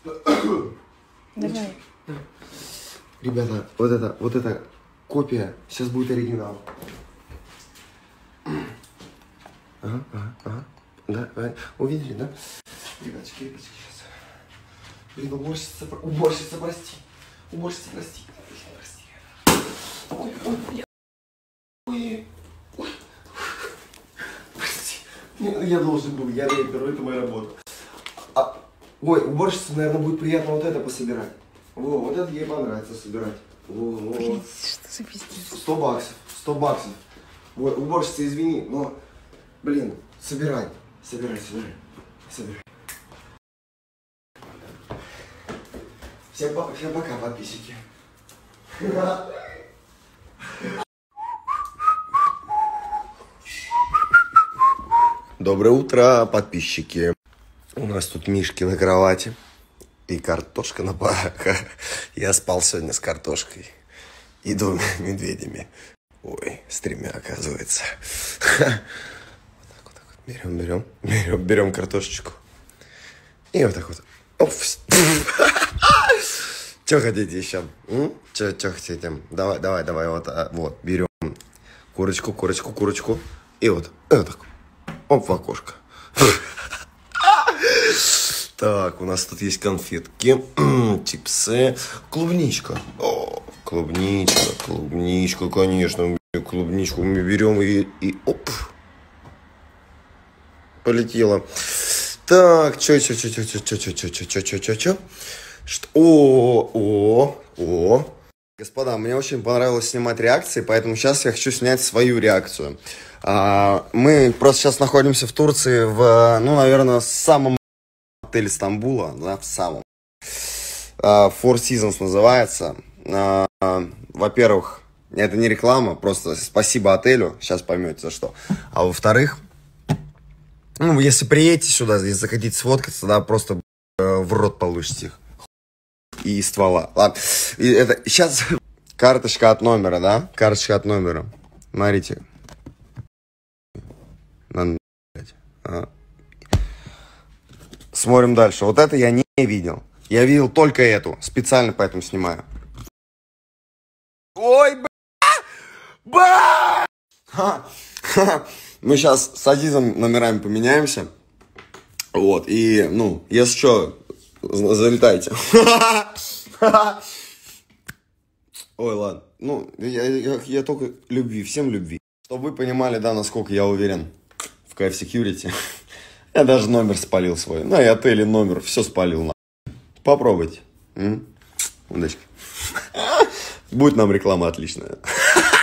Давай. Ребята, вот эта копия, сейчас будет оригинал. Ага. Да, увидели, да? Ребяточки, сейчас. Блин, уборщица, прости. Уборщица, прости. Ой. Прости. Я должен был, я рэпер, это моя работа. Ой, уборщице, наверное, будет приятно вот это пособирать. Вот это ей понравится собирать. Блин, что за пиздец? 100 баксов. 100 баксов. Вот, уборщица, извини, но, блин, собирай. Собирай. Всем пока, подписчики. Доброе утро, подписчики. У нас тут мишки на кровати и картошка на парах. Я спал сегодня с картошкой и 2 медведями. Ой, с 3, оказывается. Вот так вот. Берем картошечку. И вот так вот. Что хотите еще? Что хотите? Давай. Вот, берем курочку. И вот так. Оп, в окошко. Так, у нас тут есть конфетки, чипсы, клубничка. О, клубничка, конечно. Клубничку мы берем и оп. Полетела. Так, чё? О. Господа, мне очень понравилось снимать реакции, поэтому сейчас я хочу снять свою реакцию. Мы просто сейчас находимся в Турции, наверное, самом отеле Стамбула, да, в самом. Four Seasons называется. Во-первых, это не реклама, просто спасибо отелю, сейчас поймете за что. А во-вторых, если приедете сюда, если захотите сфоткаться, да, просто в рот получите и из ствола. Ладно, и это сейчас карточка от номера, да? Карточка от номера. Смотрите. Смотрим дальше. Вот это я не видел. Я видел только эту. Специально поэтому снимаю. Ой, Мы сейчас с Азизом номерами поменяемся. Вот. И, если что, залетайте. Ой, ладно. Я только любви. Всем любви. Чтобы вы понимали, да, насколько я уверен в KF Security. Я даже номер спалил свой. И отель, и номер. Все спалил. Попробуйте. Удачки. Будет нам реклама отличная.